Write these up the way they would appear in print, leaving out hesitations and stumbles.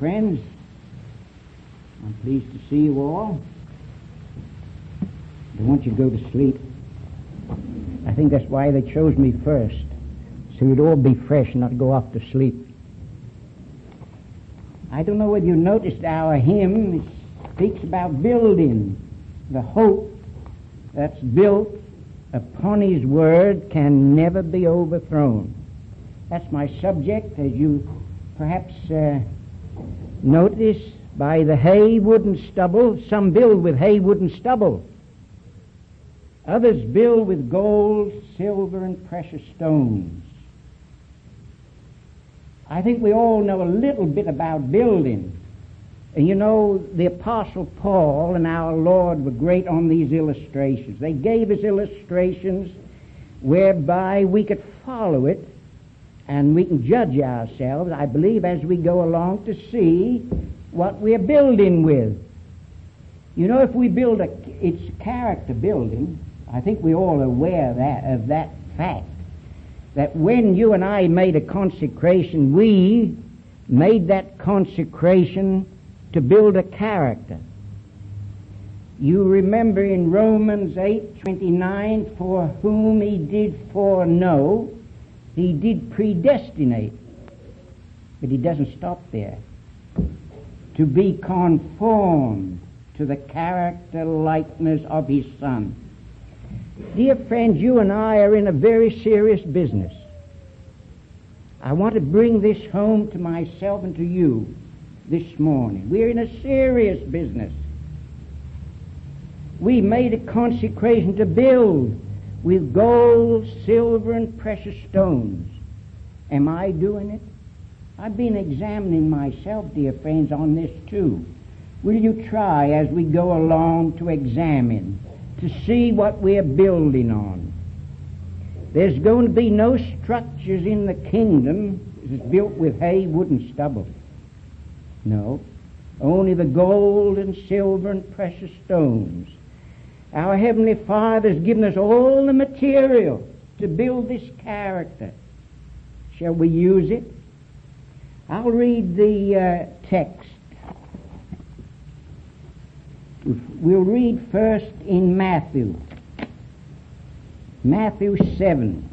friends. I'm pleased to see you all. I don't want you to go to sleep. I think that's why they chose me first, so you'd all be fresh and not go off to sleep. I don't know whether you noticed our hymn. It speaks about building. The hope that's built upon His Word can never be overthrown. That's my subject, as you perhaps notice by the hay, wood, and stubble. Some build with hay, wood, and stubble. Others build with gold, silver, and precious stones. I think we all know a little bit about building. And you know, the Apostle Paul and our Lord were great on these illustrations. They gave us illustrations whereby we could follow it and we can judge ourselves, I believe, as we go along to see what we're building with. You know, if we build it's character building. I think we're all aware of that fact, that when you and I made a consecration, we made that consecration to build a character. You remember in Romans 8:29, for whom He did foreknow, He did predestinate. But He doesn't stop there. To be conformed to the character likeness of His Son. Dear friends, you and I are in a very serious business. I want to bring this home to myself and to you this morning. We're in a serious business. We made a consecration to build with gold, silver, and precious stones. Am I doing it? I've been examining myself, dear friends, on this too. Will you try as we go along to examine, to see what we're building on? There's going to be no structures in the kingdom that's built with hay, wood, and stubble. No, only the gold and silver and precious stones. Our Heavenly Father has given us all the material to build this character. Shall we use it? I'll read the text. We'll read first in Matthew 7.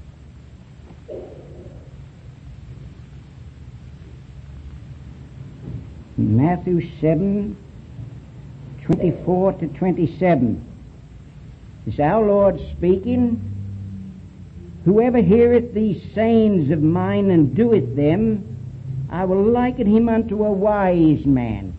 Matthew 7, 24 to 27. This is our Lord speaking. Whoever heareth these sayings of mine and doeth them, I will liken him unto a wise man,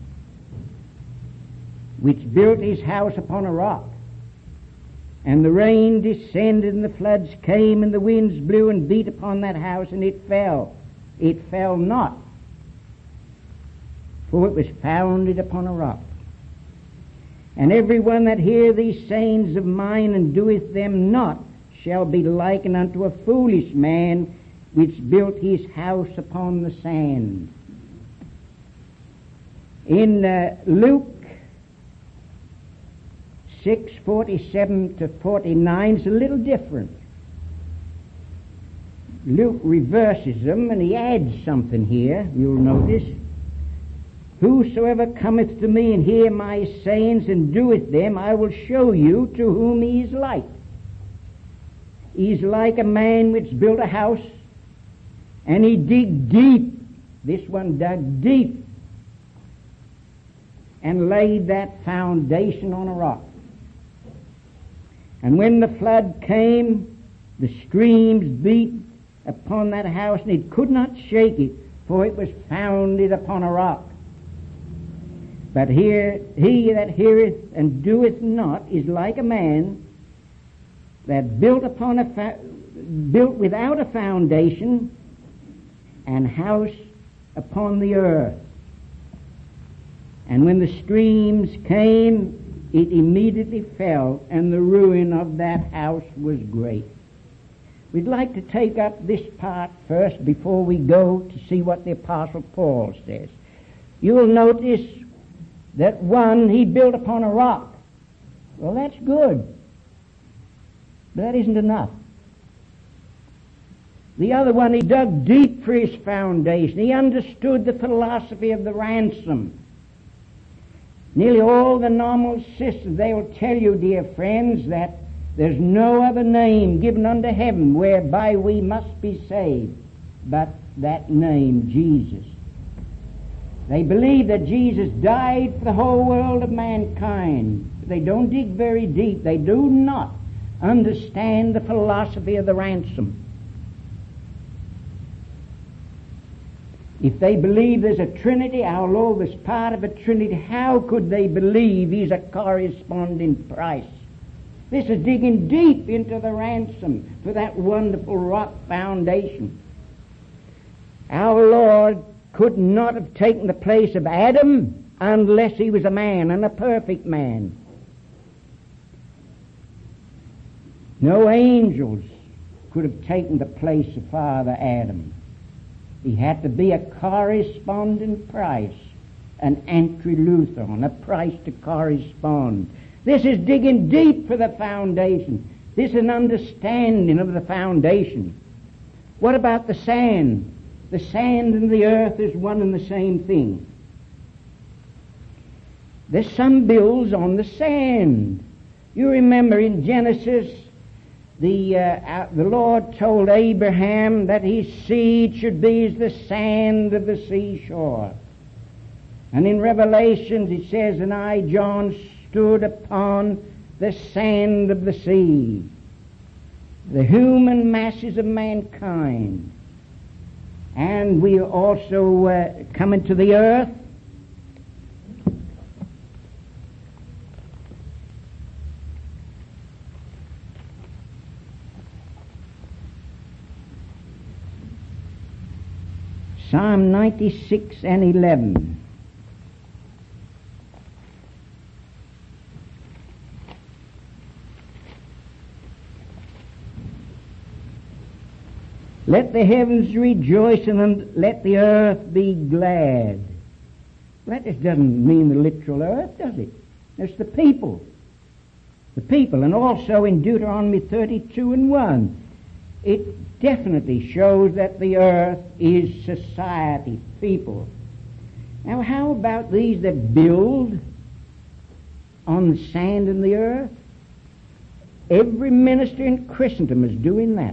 which built his house upon a rock. And the rain descended, and the floods came, and the winds blew and beat upon that house, and it fell. It fell not, for it was founded upon a rock. And every one that hear these sayings of mine and doeth them not shall be likened unto a foolish man which built his house upon the sand. In Luke 6:47 to 49 is a little different. Luke reverses them and he adds something here, you'll notice. Whosoever cometh to me and hear my sayings and doeth them, I will show you to whom he is like. He is like a man which built a house, and he digged deep. This one dug deep and laid that foundation on a rock. And when the flood came, the streams beat upon that house, and it could not shake it, for it was founded upon a rock. But here he that heareth and doeth not is like a man that built without a foundation, and house upon the earth. And when the streams came, it immediately fell, and the ruin of that house was great. We'd like to take up this part first before we go to see what the Apostle Paul says. You'll notice that one, he built upon a rock. Well, that's good. But that isn't enough. The other one, he dug deep for his foundation. He understood the philosophy of the ransom. Nearly all the normal systems, they will tell you, dear friends, that there's no other name given under heaven whereby we must be saved but that name, Jesus. They believe that Jesus died for the whole world of mankind. They don't dig very deep. They do not understand the philosophy of the ransom. If they believe there's a Trinity, our Lord was part of a Trinity, how could they believe He's a corresponding price? This is digging deep into the ransom for that wonderful rock foundation. Our Lord could not have taken the place of Adam unless He was a man, and a perfect man. No angels could have taken the place of Father Adam. He had to be a corresponding price, an antilutheron, a price to correspond. This is digging deep for the foundation. This is an understanding of the foundation. What about the sand? The sand and the earth is one and the same thing. There's some bills on the sand. You remember in Genesis, the Lord told Abraham that his seed should be as the sand of the seashore. And in Revelations it says, and I, John, stood upon the sand of the sea. The human masses of mankind. And we also come into the earth. Psalm 96 and 11. Let the heavens rejoice and let the earth be glad. That just doesn't mean the literal earth, does it? It's the people. The people. And also in Deuteronomy 32 and 1, it definitely shows that the earth is society, people. Now how about these that build on the sand and the earth? Every minister in Christendom is doing that.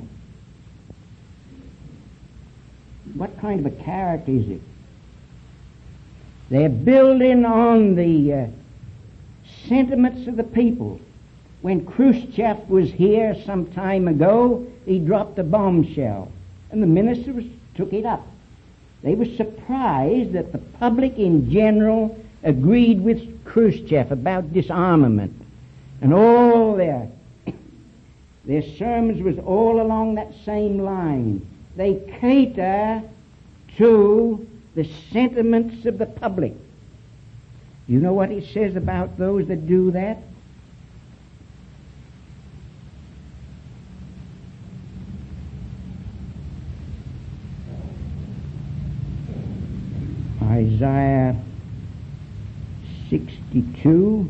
What kind of a character is it? They're building on the sentiments of the people. When Khrushchev was here some time ago, he dropped a bombshell, and the ministers took it up. They were surprised that the public in general agreed with Khrushchev about disarmament, and all their sermons was all along that same line. They cater to the sentiments of the public. You know what he says about those that do that? Isaiah 62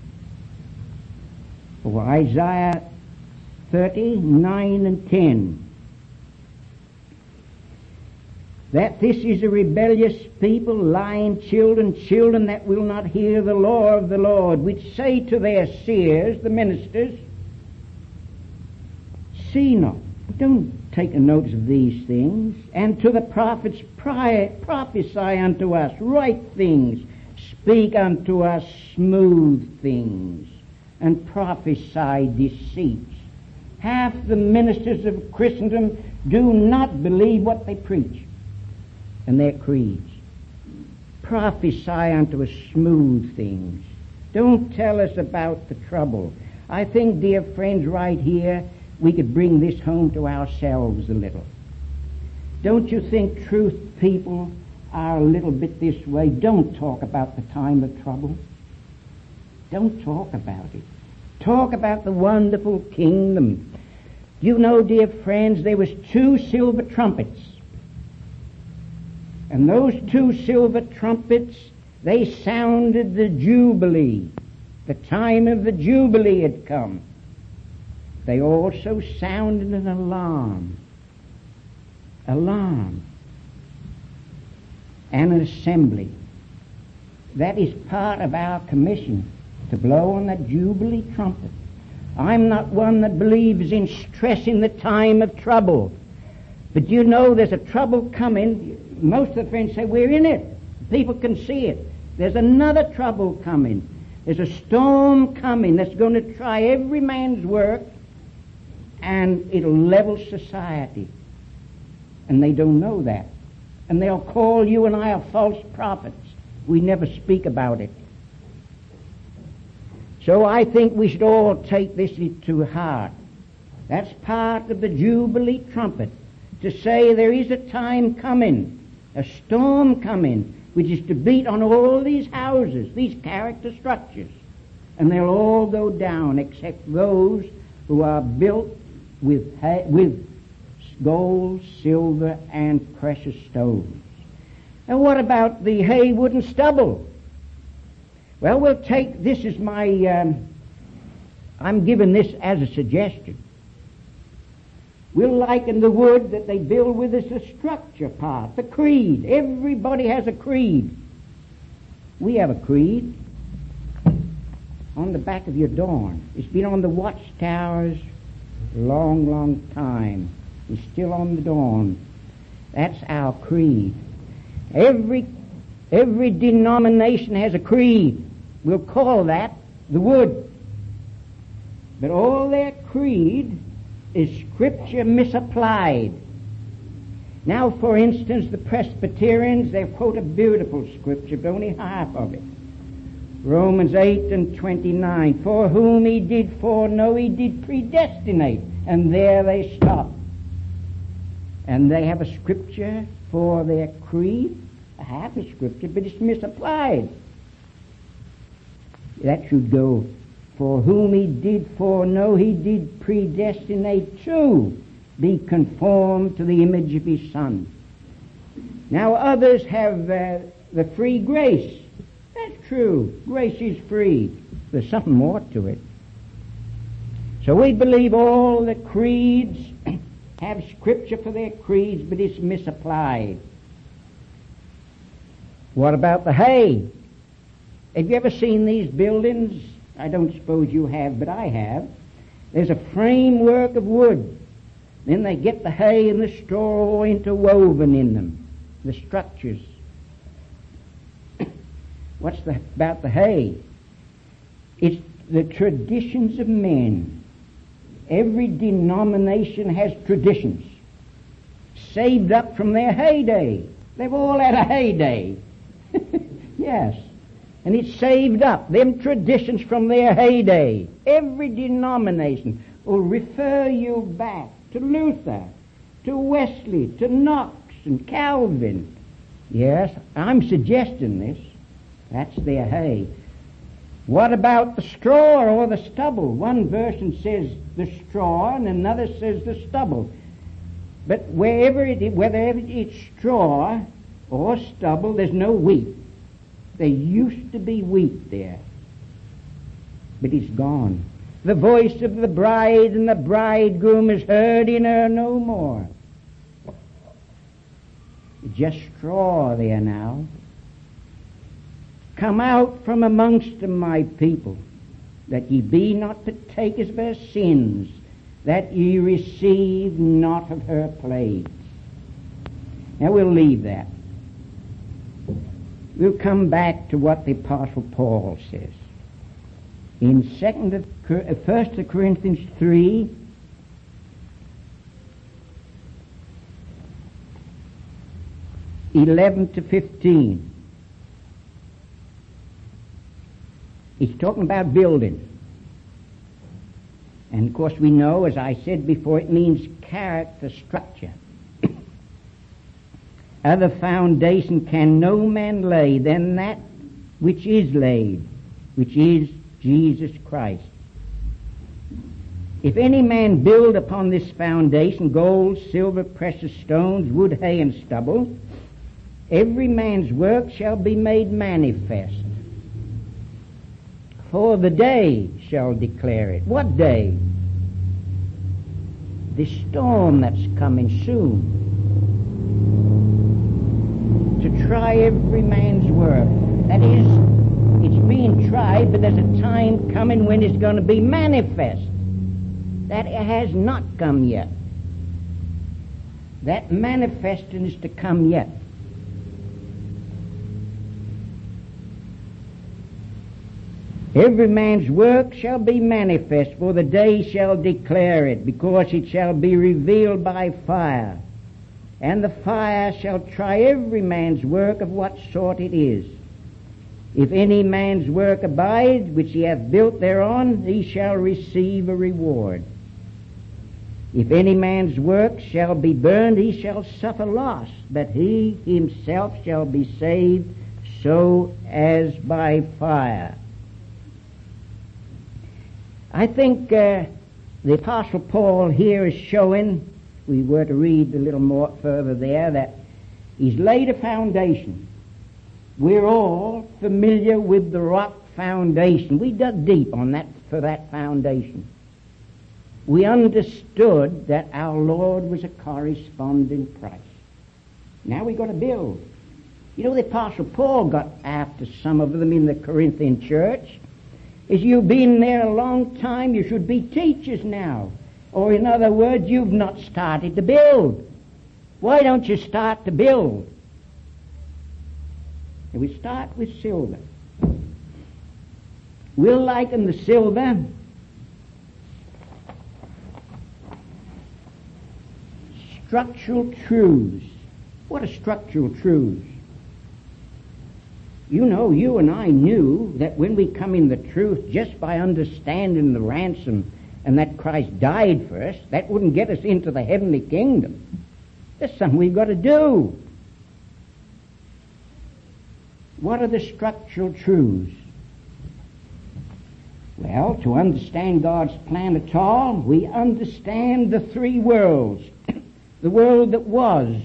or Isaiah 39 and 10. That this is a rebellious people, lying children, children that will not hear the law of the Lord, which say to their seers, the ministers, see not, don't take a notice of these things, and to the prophets prophesy unto us right things, speak unto us smooth things, and prophesy deceits. Half the ministers of Christendom do not believe what they preach and their creeds. Prophesy unto us smooth things. Don't tell us about the trouble. I think, dear friends, right here, we could bring this home to ourselves a little. Don't you think truth people are a little bit this way? Don't talk about the time of trouble. Don't talk about it. Talk about the wonderful kingdom. You know, dear friends, there was 2 silver trumpets. And those 2 silver trumpets, they sounded the Jubilee. The time of the Jubilee had come. They also sounded an alarm. alarm and an assembly. That is part of our commission, to blow on the Jubilee trumpet. I'm not one that believes in stressing the time of trouble. But you know there's a trouble coming. Most of the friends say, we're in it. People can see it. There's another trouble coming. There's a storm coming that's going to try every man's work, and it'll level society. And they don't know that. And they'll call you and I false prophets. We never speak about it. So I think we should all take this to heart. That's part of the Jubilee trumpet, to say there is a time coming, a storm coming, which is to beat on all these houses, these character structures, and they'll all go down except those who are built with gold, silver, and precious stones. And what about the hay, wood, and stubble? Well, we'll take this as my, I'm giving this as a suggestion. We'll liken the wood that they build with as the structure part, the creed. Everybody has a creed. We have a creed on the back of your door. It's been on the watchtowers a long, long time. It's still on the door. That's our creed. Every denomination has a creed. We'll call that the wood. But all their creed is Scripture misapplied. Now, for instance, the Presbyterians, they quote a beautiful Scripture, but only half of it. Romans 8:29, for whom he did foreknow, he did predestinate. And there they stop. And they have a Scripture for their creed, a half a Scripture, but it's misapplied. That should go, for whom he did foreknow, he did predestinate to be conformed to the image of his Son. Now others have the free grace. That's true. Grace is free. There's something more to it. So we believe all the creeds have Scripture for their creeds, but it's misapplied. What about the hay? Have you ever seen these buildings? I don't suppose you have, but I have. There's a framework of wood. Then they get the hay and the straw interwoven in them, the structures. What's about the hay? It's the traditions of men. Every denomination has traditions saved up from their heyday. They've all had a heyday. Yes. And it's saved up, them traditions from their heyday. Every denomination will refer you back to Luther, to Wesley, to Knox and Calvin. Yes, I'm suggesting this. That's their hay. What about the straw or the stubble? One version says the straw and another says the stubble. But whether it's straw or stubble, there's no wheat. There used to be wheat there, but it's gone. The voice of the bride and the bridegroom is heard in her no more. Just straw there now. Come out from amongst them, my people, that ye be not partakers of her sins, that ye receive not of her plagues. Now we'll leave that. We'll come back to what the Apostle Paul says. In 1 Corinthians 3, (11 to 15). He's talking about building. And of course we know, as I said before, it means character structure. Other foundation can no man lay than that which is laid, which is Jesus Christ. If any man build upon this foundation gold, silver, precious stones, wood, hay, and stubble, every man's work shall be made manifest. For the day shall declare it. What day? The storm that's coming soon. try every man's work. That is, it's being tried, but there's a time coming when it's going to be manifest. That it has not come yet. That manifesting is to come yet. Every man's work shall be manifest, for the day shall declare it, because it shall be revealed by fire. And the fire shall try every man's work of what sort it is. If any man's work abide, which he hath built thereon, he shall receive a reward. If any man's work shall be burned, he shall suffer loss, but he himself shall be saved, so as by fire. I think the Apostle Paul here is showing, we were to read a little more further there, that he's laid a foundation. We're all familiar with the rock foundation. We dug deep on that for that foundation. We understood that our Lord was a corresponding price. Now we've got to build. You know, the Apostle Paul got after some of them in the Corinthian church. As you've been there a long time, you should be teachers now. Or in other words, you've not started to build. Why don't you start to build? And we start with silver. We'll liken the silver structural truths. What are structural truths? You know, you and I knew that when we come in the truth, just by understanding the ransom and that Christ died for us, that wouldn't get us into the heavenly kingdom. That's something we've got to do. What are the structural truths? Well, to understand God's plan at all, we understand the three worlds. The world that was,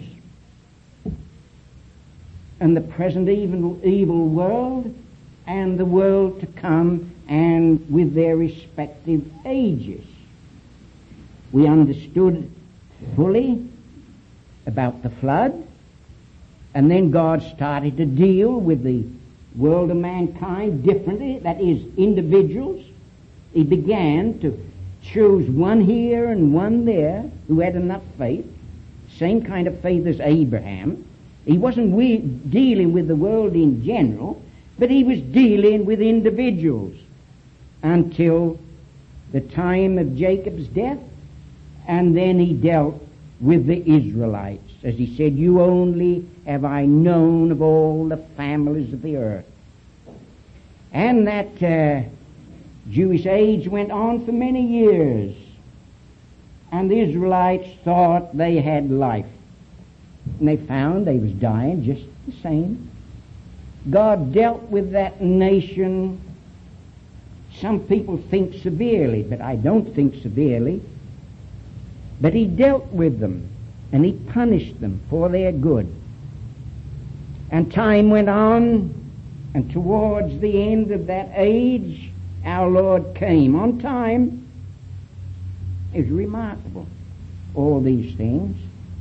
and the present evil world, and the world to come, and with their respective ages. We understood fully about the flood, and then God started to deal with the world of mankind differently, that is, individuals. He began to choose one here and one there who had enough faith, same kind of faith as Abraham. He wasn't dealing with the world in general, but he was dealing with individuals until the time of Jacob's death, and then he dealt with the Israelites. As he said, you only have I known of all the families of the earth. And that Jewish age went on for many years, and the Israelites thought they had life. And they found they was dying just the same. God dealt with that nation, some people think severely, but I don't think severely. But he dealt with them, and he punished them for their good. And time went on, and towards the end of that age, our Lord came on time. It was remarkable, all these things.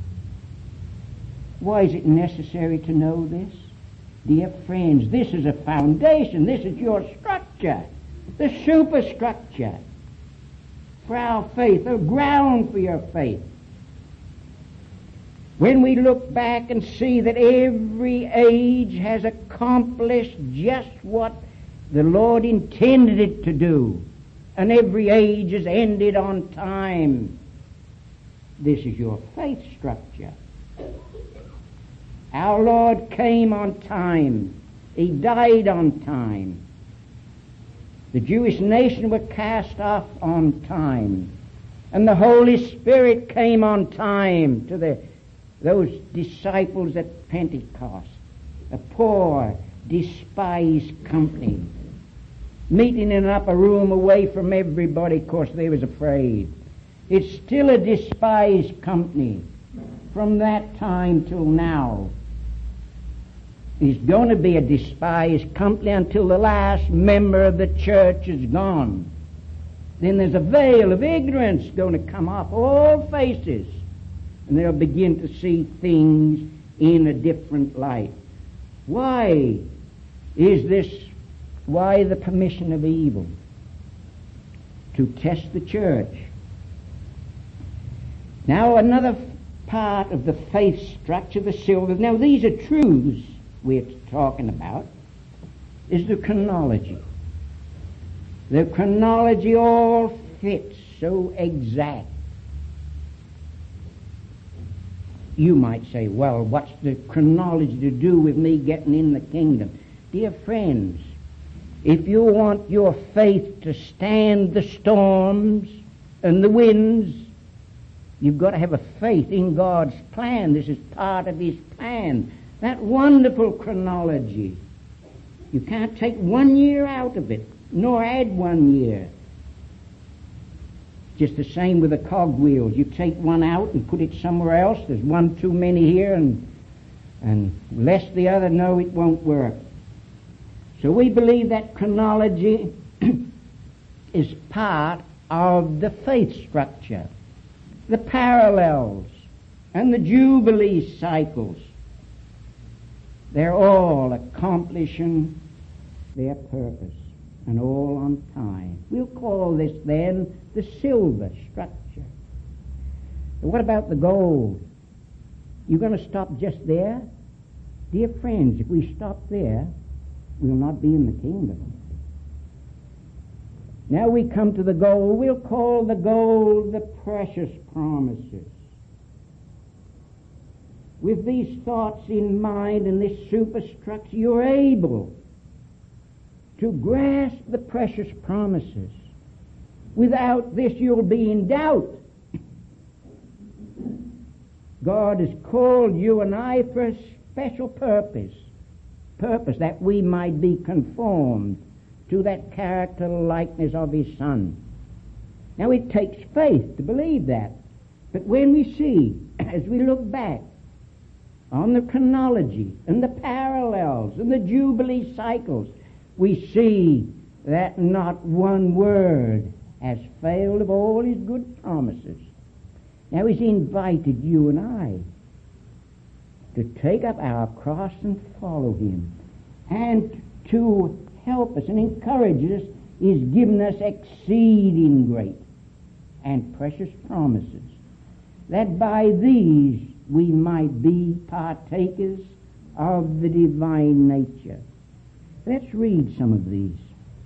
Why is it necessary to know this? Dear friends, this is a foundation. This is your structure, the superstructure for our faith, the ground for your faith. When we look back and see that every age has accomplished just what the Lord intended it to do, and every age has ended on time, this is your faith structure. Our Lord came on time. He died on time. The Jewish nation were cast off on time. And the Holy Spirit came on time to those disciples at Pentecost. A poor, despised company, meeting in an upper room away from everybody because they was afraid. It's still a despised company from that time till now. It's going to be a despised company until the last member of the church is gone. Then there's a veil of ignorance going to come off all faces, and they'll begin to see things in a different light. Why is this? Why the permission of evil? To test the church. Now another part of the faith structure, the silver. Now these are truths we're talking about, is the chronology. The chronology all fits so exact. You might say, well, what's the chronology to do with me getting in the kingdom? Dear friends, if you want your faith to stand the storms and the winds, you've got to have a faith in God's plan. This is part of His plan. That wonderful chronology. You can't take 1 year out of it, nor add 1 year. Just the same with the cogwheels. You take one out and put it somewhere else. There's one too many here and less the other. No, it won't work. So we believe that chronology is part of the faith structure. The parallels and the jubilee cycles, they're all accomplishing their purpose and all on time. We'll call this then the silver structure. But what about the gold? You're going to stop just there? Dear friends, if we stop there, we'll not be in the kingdom. Now we come to the gold. We'll call the gold the precious promises. With these thoughts in mind and this superstructure, you're able to grasp the precious promises. Without this, you'll be in doubt. God has called you and I for a special purpose that we might be conformed to that character likeness of His Son. Now it takes faith to believe that. But when we see, as we look back on the chronology and the parallels and the jubilee cycles, we see that not one word has failed of all His good promises. Now He's invited you and I to take up our cross and follow Him. And to help us and encourage us, He's given us exceeding great and precious promises, that by these we might be partakers of the divine nature. Let's read some of these.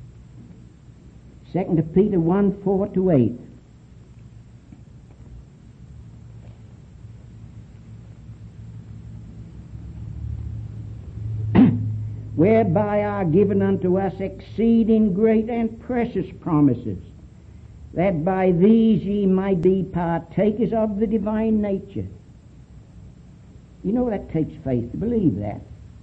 2 Peter 1, 4-8. Whereby are given unto us exceeding great and precious promises, that by these ye might be partakers of the divine nature. You know that takes faith to believe that.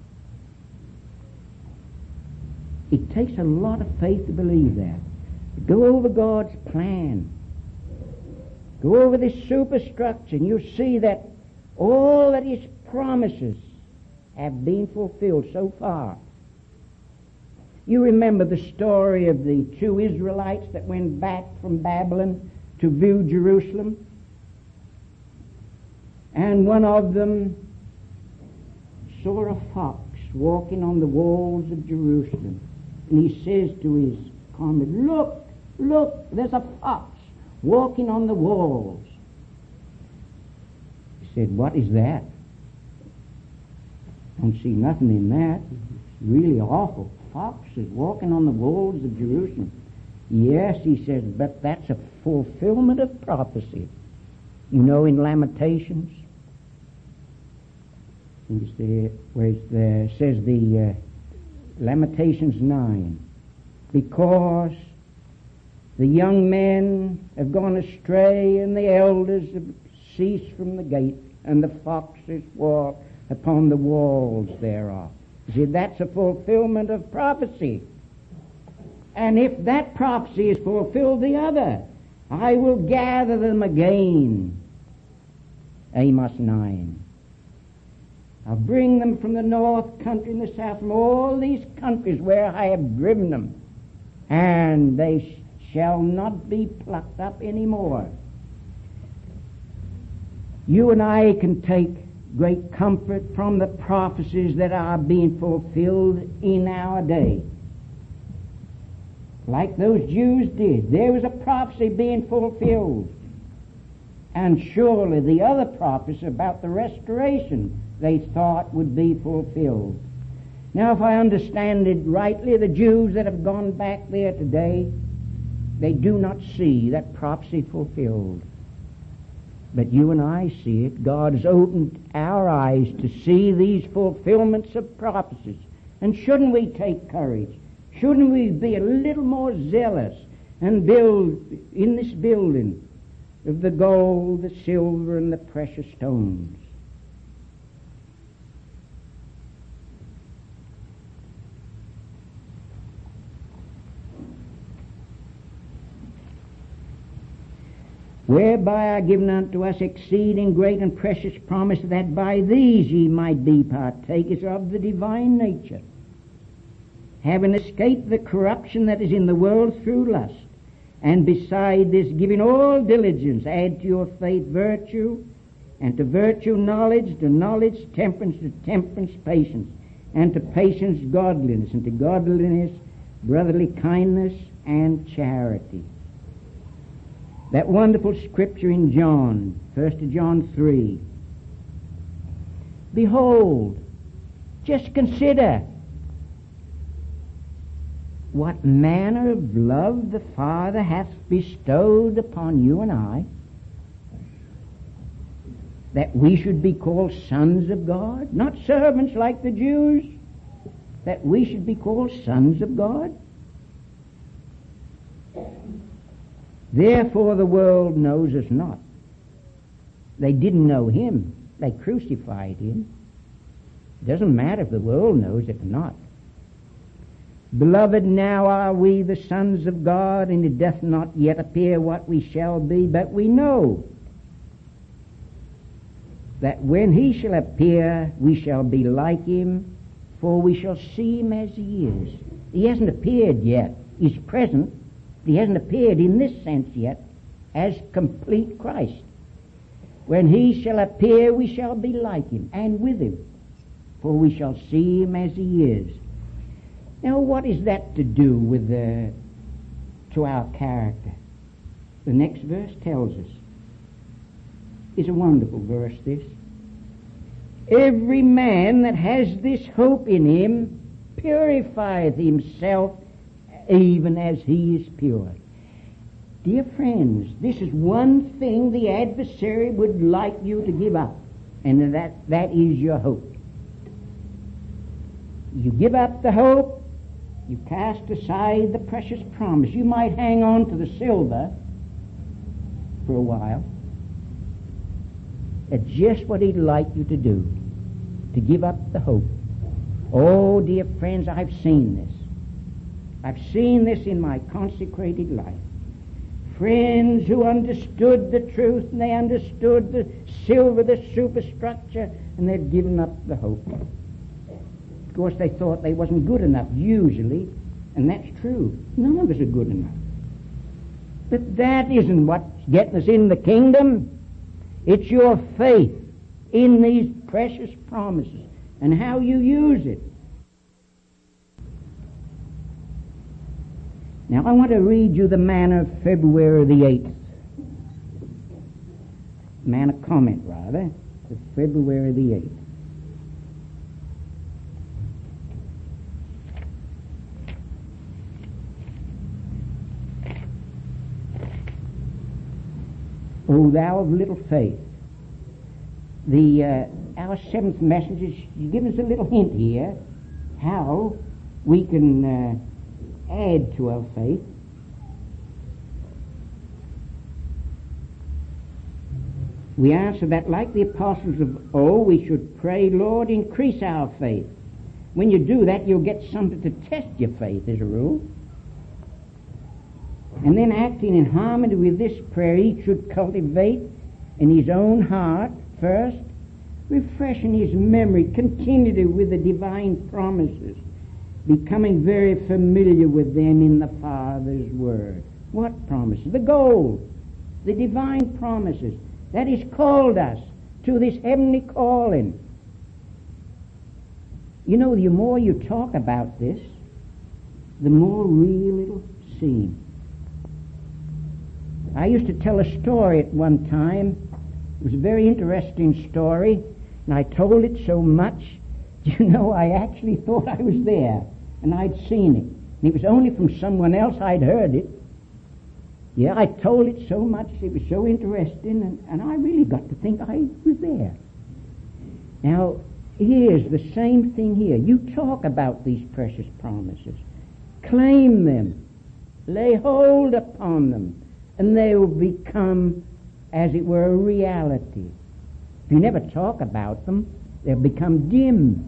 It takes a lot of faith to believe that. Go over God's plan. Go over this superstructure and you'll see that all that His promises have been fulfilled so far. You remember the story of the two Israelites that went back from Babylon to view Jerusalem? And one of them saw a fox walking on the walls of Jerusalem. And he says to his comrade, look, there's a fox walking on the walls. He said, what is that? Don't see nothing in that. It's really awful. Foxes walking on the walls of Jerusalem. Yes, he says, but that's a fulfillment of prophecy. You know, in Lamentations, where it says the Lamentations 9, because the young men have gone astray and the elders have ceased from the gate, and the foxes walk upon the walls thereof. See, that's a fulfillment of prophecy. And if that prophecy is fulfilled, the other, I will gather them again. Amos 9. I'll bring them from the north country and the south, from all these countries where I have driven them, and they shall not be plucked up anymore. You and I can take great comfort from the prophecies that are being fulfilled in our day. Like those Jews did. There was a prophecy being fulfilled. And surely the other prophecy about the restoration they thought would be fulfilled. Now, if I understand it rightly, the Jews that have gone back there today, they do not see that prophecy fulfilled. But you and I see it. God has opened our eyes to see these fulfillments of prophecies. And shouldn't we take courage? Shouldn't we be a little more zealous and build in this building of the gold, the silver, and the precious stones? Whereby are given unto us exceeding great and precious promise, that by these ye might be partakers of the divine nature, having escaped the corruption that is in the world through lust. And beside this, giving all diligence, add to your faith virtue, and to virtue knowledge, to knowledge temperance, to temperance patience, and to patience godliness, and to godliness brotherly kindness and charity. That wonderful scripture in John, 1 John 3. Behold, just consider what manner of love the Father hath bestowed upon you and I, that we should be called sons of God, not servants like the Jews, that we should be called sons of God. Therefore the world knows us not. They didn't know him. They crucified him. It doesn't matter if the world knows it or not. Beloved, now are we the sons of God, and it doth not yet appear what we shall be, but we know that when he shall appear, we shall be like him, for we shall see him as he is. He hasn't appeared yet. He's present. He hasn't appeared in this sense yet as complete Christ. When he shall appear, we shall be like him, and with him, for we shall see him as he is. Now, what is that to do with to our character? The next verse tells us. It's a wonderful verse, this. Every man that has this hope in him purifieth himself even as he is pure. Dear friends, this is one thing the adversary would like you to give up, and that is your hope. You give up the hope, you cast aside the precious promise. You might hang on to the silver for a while. It's just what he'd like you to do, to give up the hope. Oh, dear friends, I've seen this. I've seen this in my consecrated life. Friends who understood the truth, and they understood the silver, the superstructure, and they'd given up the hope. Of course, they thought they wasn't good enough, usually, and that's true. None of us are good enough. But that isn't what's getting us in the kingdom. It's your faith in these precious promises and how you use it. Now, I want to read you the manner of February the 8th. Manner comment, rather, of February the 8th. O thou of little faith. Our seventh message is giving us a little hint here how we can add to our faith. We answer that like the apostles of old, we should pray, Lord, increase our faith. When you do that, you'll get something to test your faith, as a rule. And then, acting in harmony with this prayer, each should cultivate in his own heart first, refreshing his memory continually with the divine promises, becoming very familiar with them in the Father's Word. What promises? The gold, the divine promises. That He's called us to this heavenly calling. You know, the more you talk about this, the more real it'll seem. I used to tell a story at one time. It was a very interesting story, and I told it so much, you know, I actually thought I was there, and I'd seen it. And it was only from someone else I'd heard it. Yeah, I told it so much, it was so interesting, and I really got to think I was there. Now, here's the same thing here. You talk about these precious promises. Claim them. Lay hold upon them. And they will become, as it were, a reality. If you never talk about them, they'll become dim.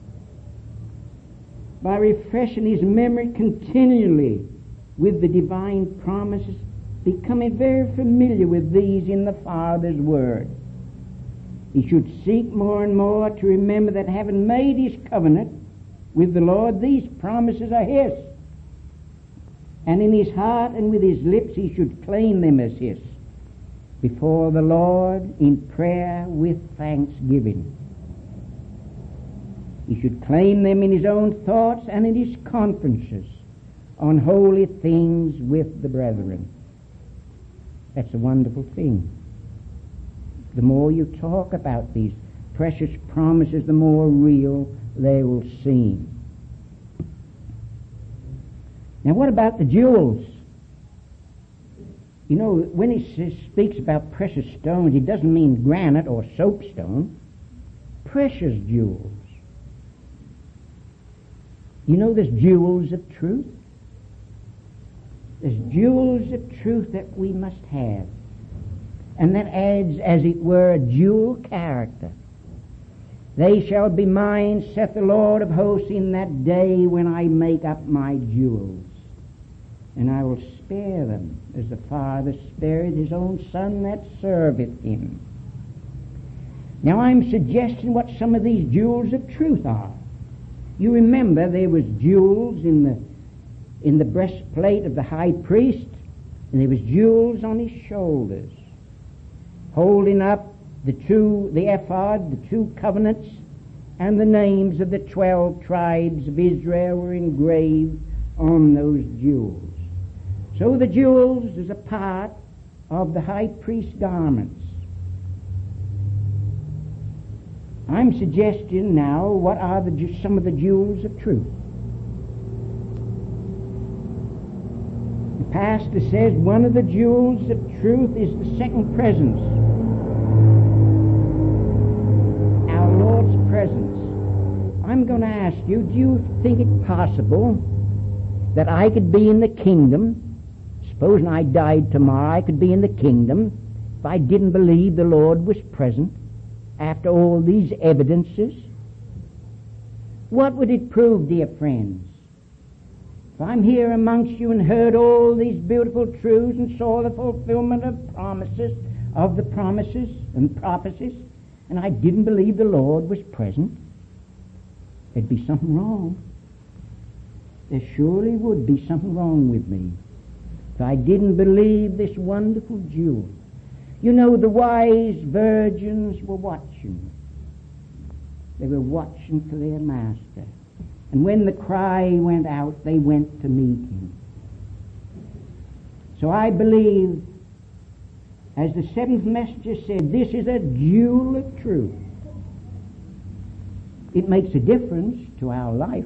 By refreshing his memory continually with the divine promises, becoming very familiar with these in the Father's Word. He should seek more and more to remember that having made his covenant with the Lord, these promises are his. And in his heart and with his lips he should claim them as his before the Lord in prayer with thanksgiving. He should claim them in his own thoughts and in his conferences on holy things with the brethren. That's a wonderful thing. The more you talk about these precious promises, the more real they will seem. Now, what about the jewels? You know, when he speaks about precious stones, he doesn't mean granite or soapstone. Precious jewels. You know, there's jewels of truth. There's jewels of truth that we must have. And that adds, as it were, a jewel character. They shall be mine, saith the Lord of hosts, in that day when I make up my jewels. And I will spare them, as the Father spareth his own Son that serveth him. Now I'm suggesting what some of these jewels of truth are. You remember there was jewels in the breastplate of the high priest, and there was jewels on his shoulders, holding up the ephod, the two covenants, and the names of the 12 tribes of Israel were engraved on those jewels. So the jewels is a part of the high priest's garments. I'm suggesting now what are some of the jewels of truth. The pastor says one of the jewels of truth is the second presence. Our Lord's presence. I'm going to ask you, do you think it possible that I could be in the kingdom? Supposing I died tomorrow, I could be in the kingdom if I didn't believe the Lord was present after all these evidences? What would it prove, dear friends? If I'm here amongst you and heard all these beautiful truths and saw the fulfillment of the promises and prophecies, and I didn't believe the Lord was present, there'd be something wrong. There surely would be something wrong with me if I didn't believe this wonderful jewel. You know, the wise virgins were watching. They were watching for their master. And when the cry went out, they went to meet him. So I believe, as the seventh messenger said, this is a jewel of truth. It makes a difference to our life.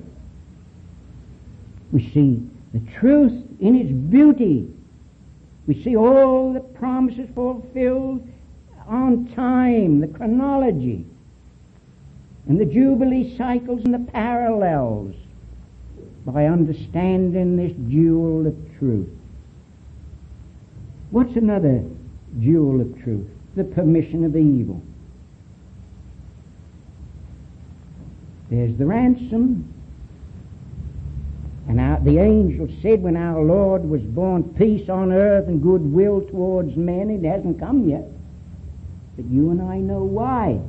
We see the truth in its beauty. We see all the promises fulfilled on time, the chronology, and the Jubilee cycles and the parallels by understanding this jewel of truth. What's another jewel of truth? The permission of evil. There's the ransom. And the angel said when our Lord was born, peace on earth and goodwill towards men. It hasn't come yet. But you and I know why.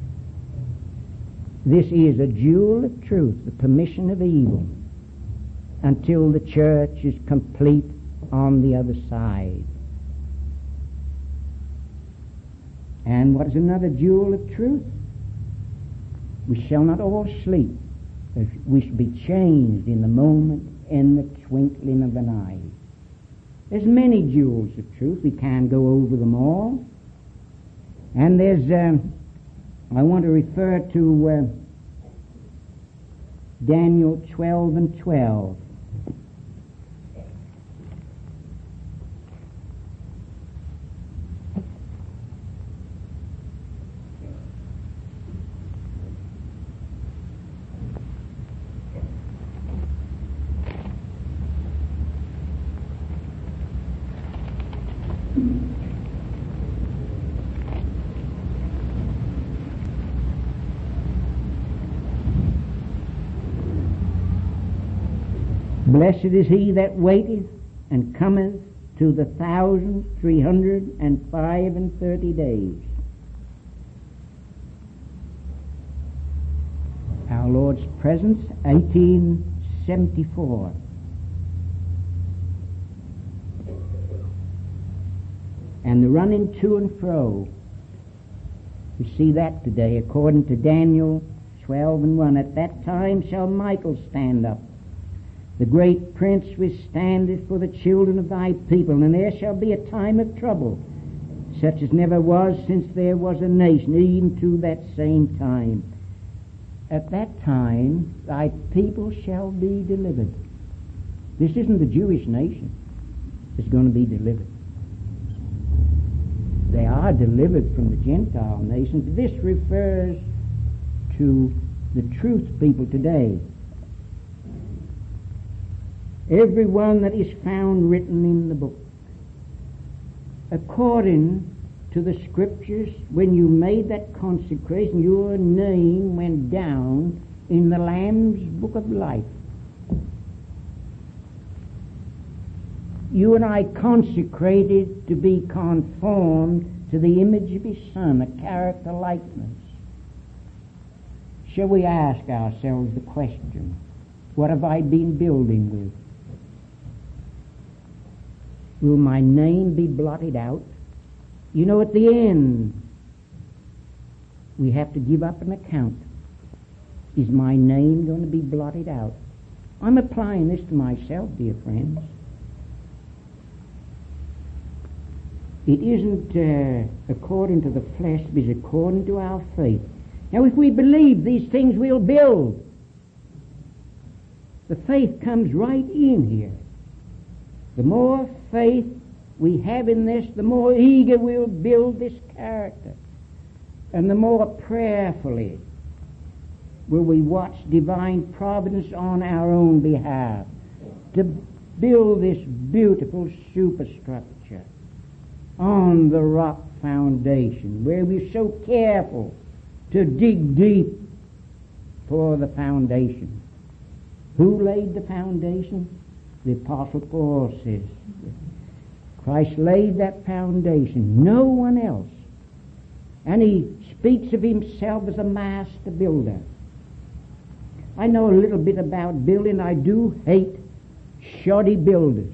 This is a jewel of truth, the permission of evil, until the church is complete on the other side. And what is another jewel of truth? We shall not all sleep. We shall be changed in the moment, in the twinkling of an eye. There's many jewels of truth. We can't go over them all. And there's, I want to refer to Daniel 12 and 12. Blessed is he that waiteth and cometh to the 1,335 days. Our Lord's presence, 1874. And the running to and fro. We see that today according to Daniel 12 and 1. At that time shall Michael stand up, the great prince which standeth for the children of thy people, and there shall be a time of trouble, such as never was since there was a nation, even to that same time. At that time thy people shall be delivered. This isn't the Jewish nation that's going to be delivered. They are delivered from the Gentile nations. This refers to the truth people today. Every one that is found written in the book, according to the Scriptures, when you made that consecration, your name went down in the Lamb's book of life. You and I consecrated to be conformed to the image of His Son, a character likeness. Shall we ask ourselves the question, what have I been building with? Will my name be blotted out? You know, at the end, we have to give up an account. Is my name going to be blotted out? I'm applying this to myself, dear friends. It isn't according to the flesh, but it's according to our faith. Now, if we believe these things, we'll build. The faith comes right in here. The more faith we have in this, the more eager we'll build this character. And the more prayerfully will we watch divine providence on our own behalf to build this beautiful superstructure on the rock foundation, where we're so careful to dig deep for the foundation. Who laid the foundation? The Apostle Paul says, Christ laid that foundation, no one else. And he speaks of himself as a master builder. I know a little bit about building. I do hate shoddy builders.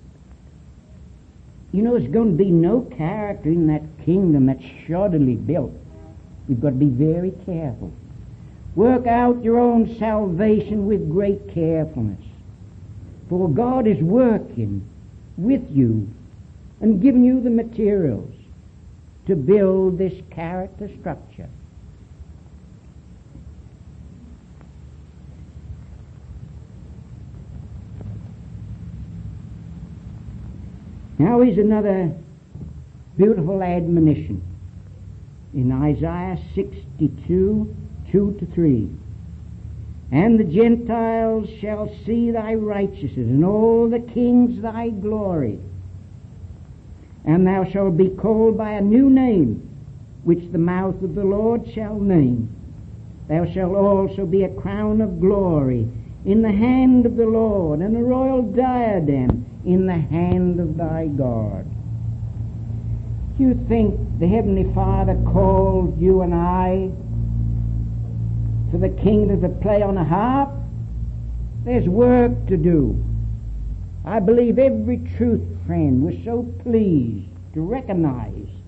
You know, there's going to be no character in that kingdom that's shoddily built. You've got to be very careful. Work out your own salvation with great carefulness. For God is working with you and giving you the materials to build this character structure. Now here's another beautiful admonition in Isaiah 62, 2-3. And the Gentiles shall see thy righteousness, and all the kings thy glory. And thou shalt be called by a new name, which the mouth of the Lord shall name. Thou shalt also be a crown of glory in the hand of the Lord, and a royal diadem in the hand of thy God. You think the Heavenly Father called you and I for the kingdom to play on a harp? There's work to do. I believe every truth friend was so pleased to recognize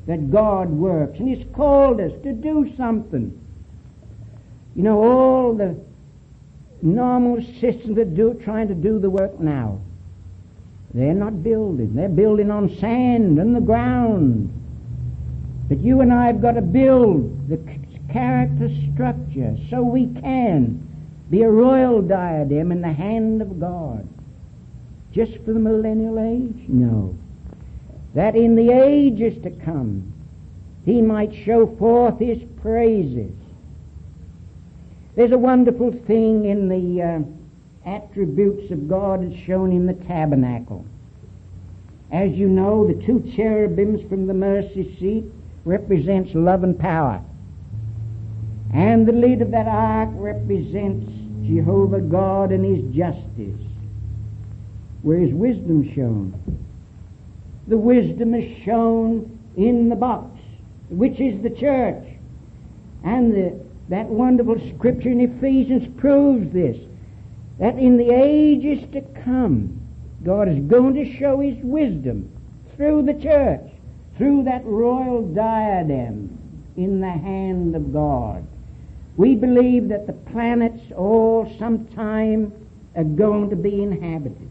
that God works, and He's called us to do something. You know, all the normal systems that trying to do the work now, they're not building. They're building on sand and the ground. But you and I have got to build the character structure so we can be a royal diadem in the hand of God. Just for the millennial age? No. That in the ages to come, He might show forth His praises. There's a wonderful thing in the attributes of God that's shown in the tabernacle. As you know, the two cherubims from the mercy seat represents love and power. And the lid of that ark represents Jehovah God and His justice, where His wisdom shown. The wisdom is shown in the box, which is the church. And that wonderful scripture in Ephesians proves this, that in the ages to come, God is going to show His wisdom through the church, through that royal diadem in the hand of God. We believe that the planets all sometime are going to be inhabited.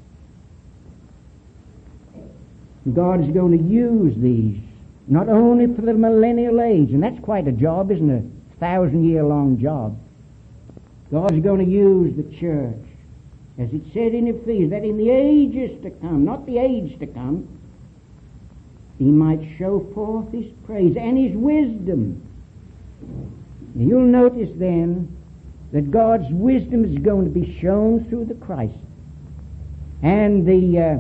God is going to use these, not only for the millennial age, and that's quite a job, isn't it? 1,000-year-long job. God is going to use the church, as it said in Ephesians, that in the ages to come, not the age to come, He might show forth His praise and His wisdom. And you'll notice then that God's wisdom is going to be shown through the Christ. And the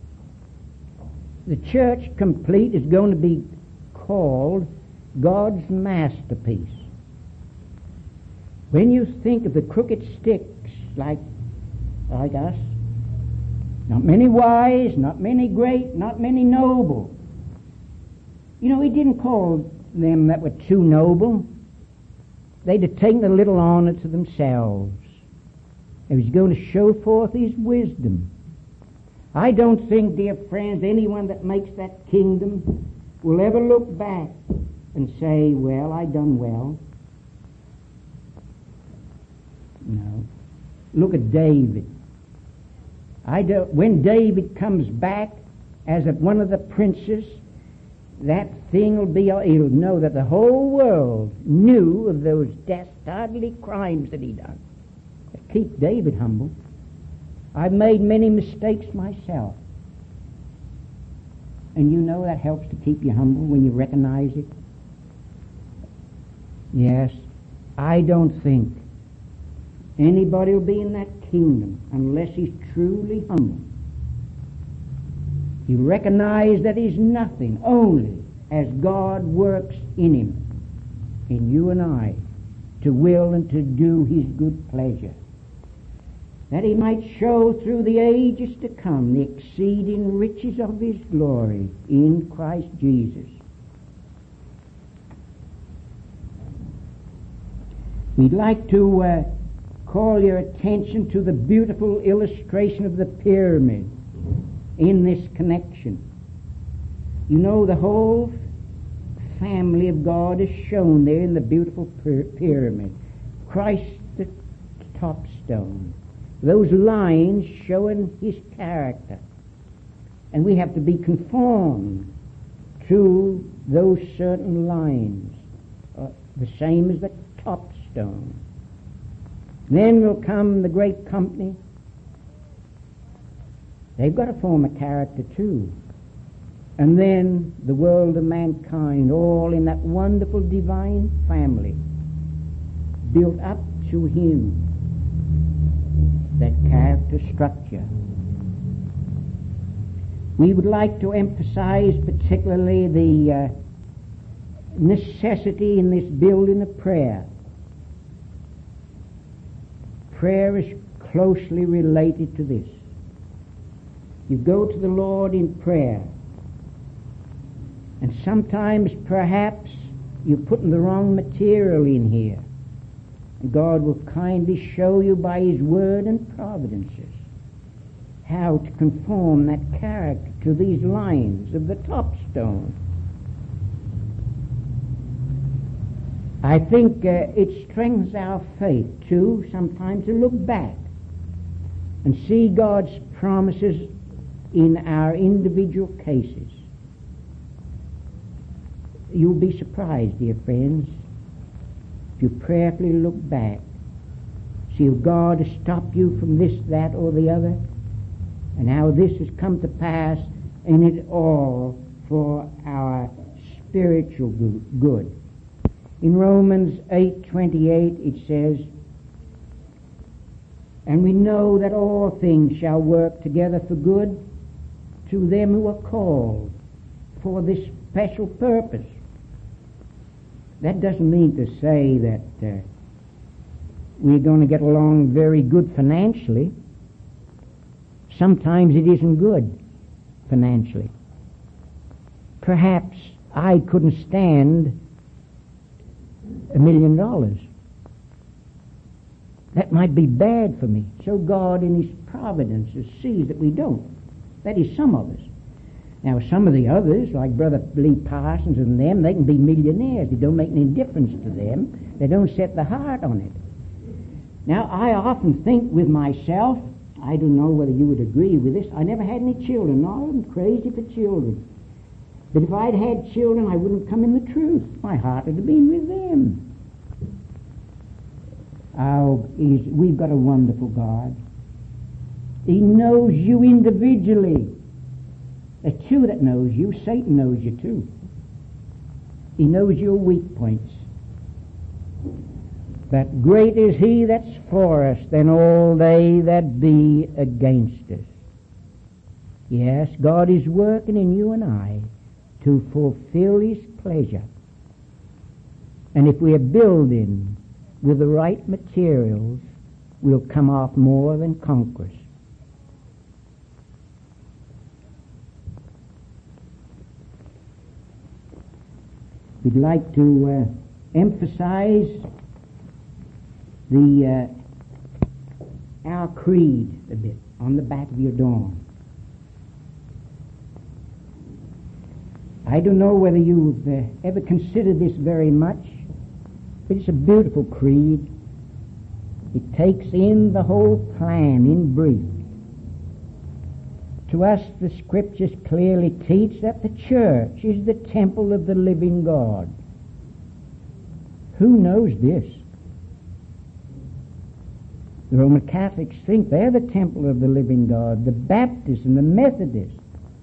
church complete is going to be called God's masterpiece. When you think of the crooked sticks like us, not many wise, not many great, not many noble. You know, He didn't call them that were too noble. They'd have taken a little honor to themselves. He was going to show forth His wisdom. I don't think, dear friends, anyone that makes that kingdom will ever look back and say, well, I done well. No. Look at David. When David comes back as one of the princes, that thing will be, he'll know that the whole world knew of those dastardly crimes that he done. That keep David humble. I've made many mistakes myself. And you know that helps to keep you humble when you recognize it. Yes, I don't think anybody will be in that kingdom unless he's truly humble. He recognizes that he's nothing, only as God works in him, in you and I, to will and to do His good pleasure, that He might show through the ages to come the exceeding riches of His glory in Christ Jesus. We'd like to call your attention to the beautiful illustration of the pyramid in this connection. You know, the whole family of God is shown there in the beautiful pyramid. Christ the top stone. Those lines showing His character. And we have to be conformed to those certain lines, the same as the top stone. Then will come the great company. They've got to form a character too. And then the world of mankind, all in that wonderful divine family, built up to Him, that character structure. We would like to emphasize particularly the necessity in this building of prayer. Prayer is closely related to this. You go to the Lord in prayer, and sometimes perhaps you're putting the wrong material in here. And God will kindly show you by His word and providences how to conform that character to these lines of the top stone. I think it strengthens our faith, too, sometimes to look back and see God's promises in our individual cases. You'll be surprised, dear friends, if you prayerfully look back, see how God has stopped you from this, that, or the other, and how this has come to pass, and it all for our spiritual good. In Romans 8:28 it says, "And we know that all things shall work together for good to them who are called for this special purpose." That doesn't mean to say that we're going to get along very good financially. Sometimes it isn't good financially. Perhaps I couldn't stand $1 million. That might be bad for me. So God in His providence sees that we don't. That is, some of us. Now some of the others, like Brother Lee Parsons and them, they can be millionaires. It don't make any difference to them. They don't set the heart on it. Now I often think with myself, I don't know whether you would agree with this, I never had any children. No, I'm crazy for children. But if I'd had children, I wouldn't come in the truth. My heart would have been with them. We've got a wonderful God. He knows you individually. There's two that knows you. Satan knows you too. He knows your weak points. But great is He that's for us than all they that be against us. Yes, God is working in you and I to fulfill His pleasure. And if we are building with the right materials, we'll come off more than conquerors. We'd like to emphasize our creed a bit on the back of your dorm. I don't know whether you've ever considered this very much, but it's a beautiful creed. It takes in the whole plan in brief. To us, the Scriptures clearly teach that the church is the temple of the living God. Who knows this? The Roman Catholics think they're the temple of the living God. The Baptists and the Methodists,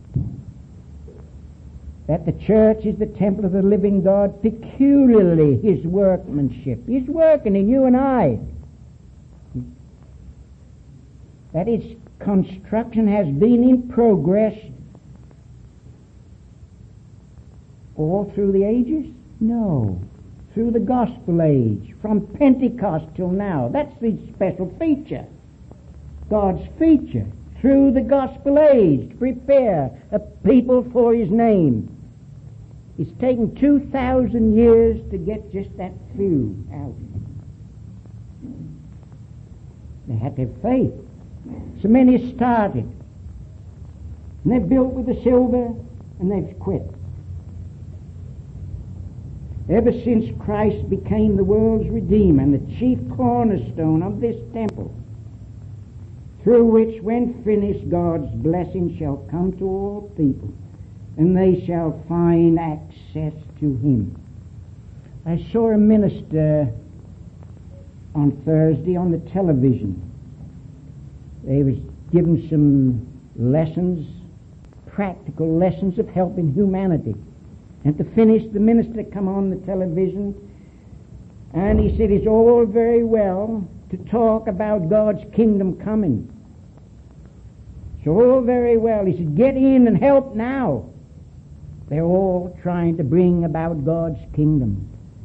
that the church is the temple of the living God, peculiarly His workmanship. He's working in you and I. That its construction has been in progress all through the ages? No. Through the gospel age, from Pentecost till now. That's the special feature. God's feature. Through the gospel age, to prepare a people for His name. It's taken 2,000 years to get just that few out. They had to have faith. So many started. And they've built with the silver, and they've quit. Ever since Christ became the world's Redeemer and the chief cornerstone of this temple, through which, when finished, God's blessing shall come to all people, and they shall find access to Him. I saw a minister on Thursday on the television. They was given some lessons, practical lessons of helping humanity. And to finish, the minister come on the television, and he said it's all very well to talk about God's kingdom coming. It's all very well. He said, get in and help now. They're all trying to bring about God's kingdom.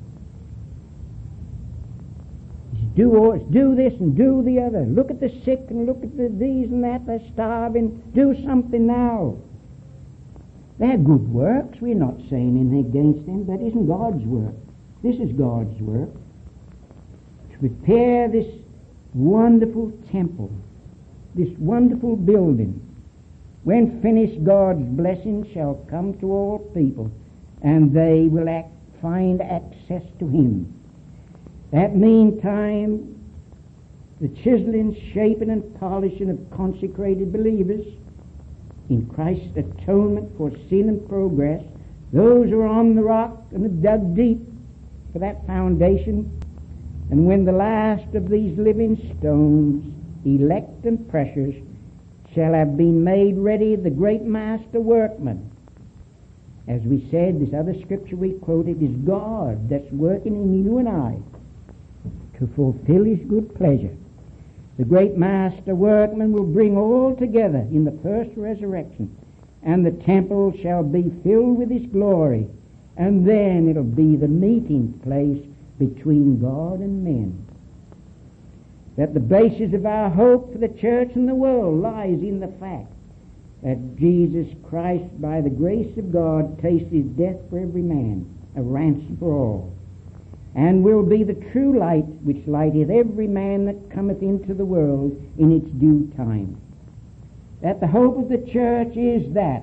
He said, do this and do the other. Look at the sick and look at these and that. They're starving. Do something now. They're good works. We're not saying anything against them. That isn't God's work. This is God's work. To prepare this wonderful temple, this wonderful building. When finished, God's blessing shall come to all people, and they will find access to Him. That meantime, the chiseling, shaping, and polishing of consecrated believers in Christ's atonement for sin and progress, those who are on the rock and have dug deep for that foundation, and when the last of these living stones, elect and precious, shall have been made ready, the great master workman, as we said, this other scripture we quoted, is God that's working in you and I to fulfill His good pleasure. The great master workman will bring all together in the first resurrection, and the temple shall be filled with His glory, and then it'll be the meeting place between God and men. That the basis of our hope for the church and the world lies in the fact that Jesus Christ, by the grace of God, tasted death for every man, a ransom for all, and will be the true light which lighteth every man that cometh into the world in its due time. That the hope of the church is that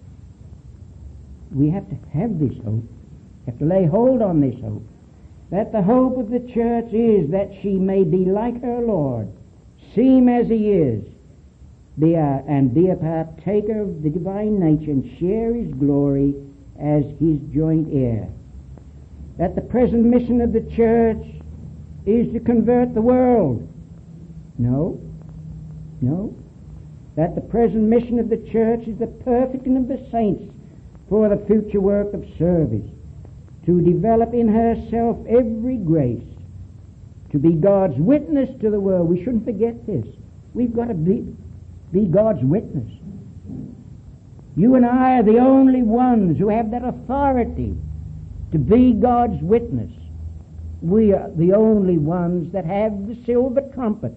we have to have this hope, have to lay hold on this hope. That the hope of the church is that she may be like her Lord, seem as He is, be a partaker of the divine nature and share His glory as His joint heir. That the present mission of the church is to convert the world. No. That the present mission of the church is the perfecting of the saints for the future work of service, to develop in herself every grace, to be God's witness to the world. We shouldn't forget this. We've got to be God's witness. You and I are the only ones who have that authority to be God's witness. We are the only ones that have the silver trumpet.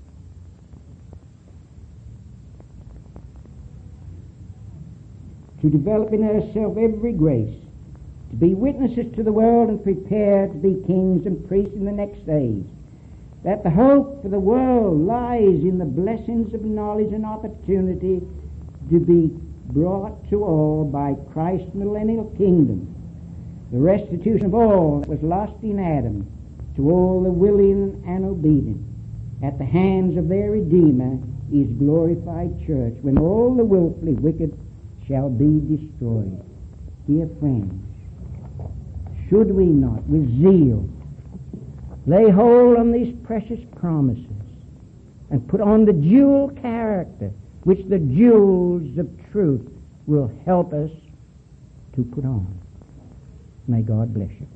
To develop in herself every grace, to be witnesses to the world and prepare to be kings and priests in the next age. That the hope for the world lies in the blessings of knowledge and opportunity to be brought to all by Christ's millennial kingdom. The restitution of all that was lost in Adam to all the willing and obedient at the hands of their Redeemer is glorified church, when all the willfully wicked shall be destroyed. Dear friends, should we not with zeal lay hold on these precious promises and put on the jewel character which the jewels of truth will help us to put on? May God bless you.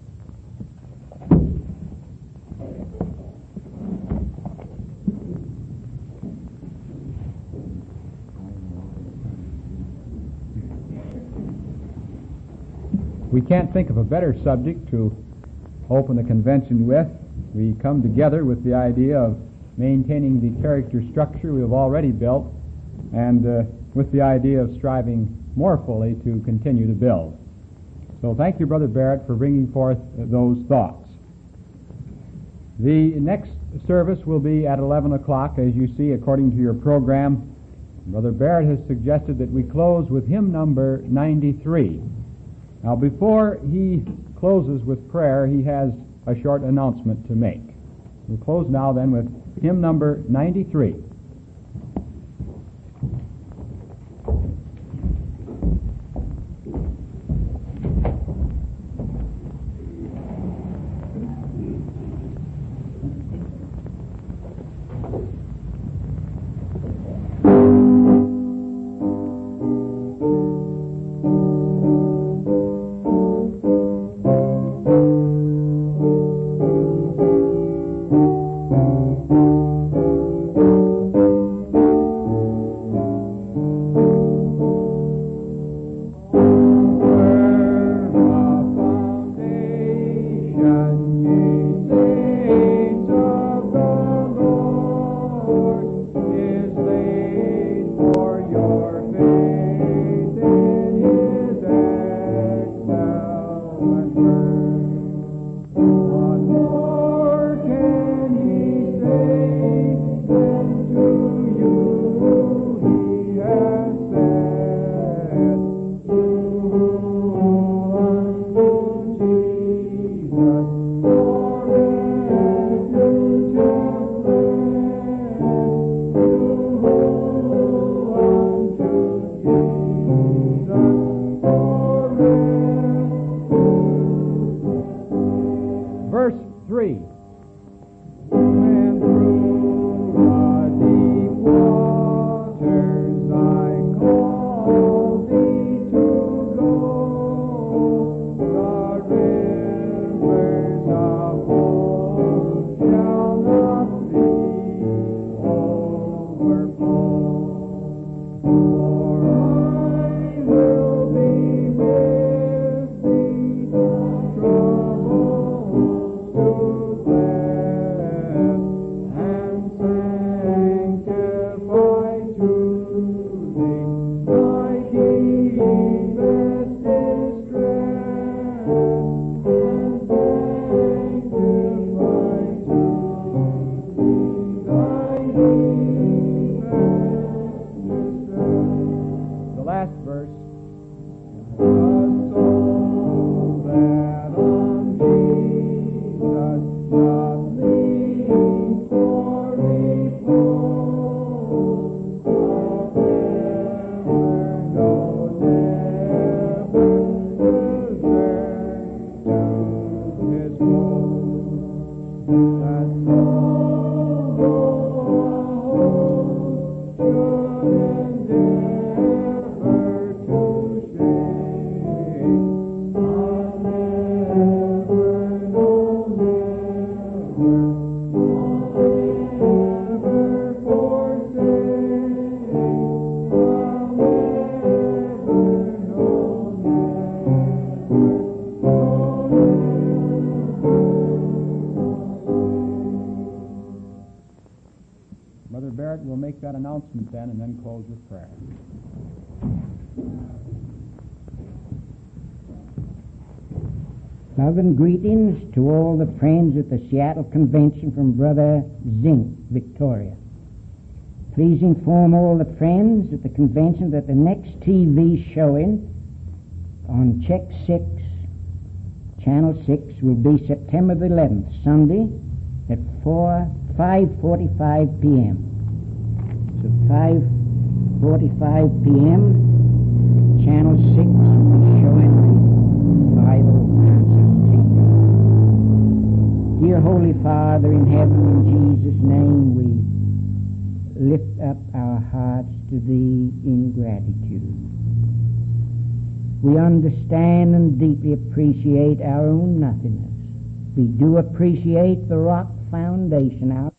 We can't think of a better subject to open the convention with. We come together with the idea of maintaining the character structure we have already built, and with the idea of striving more fully to continue to build. So thank you, Brother Barrett, for bringing forth those thoughts. The next service will be at 11 o'clock, as you see, according to your program. Brother Barrett has suggested that we close with hymn number 93. Now, before he closes with prayer, he has a short announcement to make. We'll close now then with hymn number 93. 3. And through the deep waters I call thee to go. The rivers of hope shall not be overflow. For I will be with thee, troubles to bless, and sanctify to thee thy deepest distress, and sanctify to thee thy deepest distress. The last verse. The soul that on Jesus doth lean for repose, forever knows ever to turn to his fold. That soul should endeavor to shake, I'll never, no, never, never forsake, I'll never, no, Mother Barrett will make that announcement then and then close with prayer. Love and greetings to all the friends at the Seattle Convention from Brother Zink, Victoria. Please inform all the friends at the convention that the next TV showing on Check 6, Channel 6, will be September the 11th, Sunday, at 5:45 p.m. So 5:45 p.m., Channel 6 will be showing the Bible Answers TV. Dear Holy Father in heaven, in Jesus' name we lift up our hearts to Thee in gratitude. We understand and deeply appreciate our own nothingness. We do appreciate the rock foundation, our